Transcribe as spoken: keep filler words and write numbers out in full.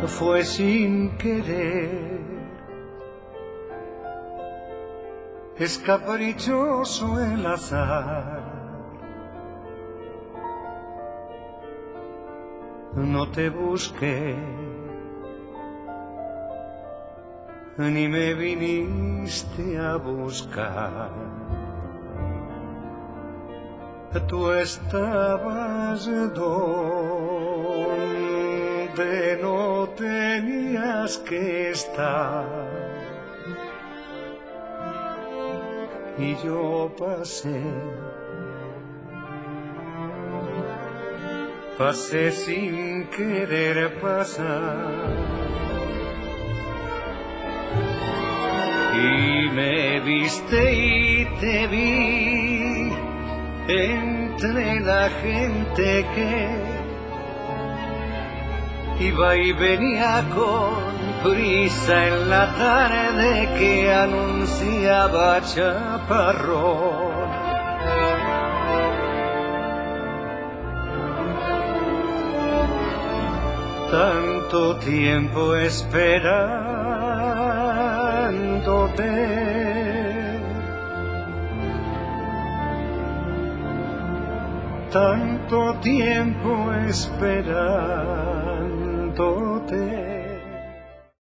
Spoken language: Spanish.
fue sin querer. Es caprichoso el azar, no te busqué, ni me viniste a buscar. Tú estabas donde no tenías que estar, y yo pasé, pasé sin querer pasar, y me viste y te vi entre la gente que iba y venía con prisa en la tarde que anunciaba chaparrón. Tanto tiempo esperándote, tanto tiempo esperándote.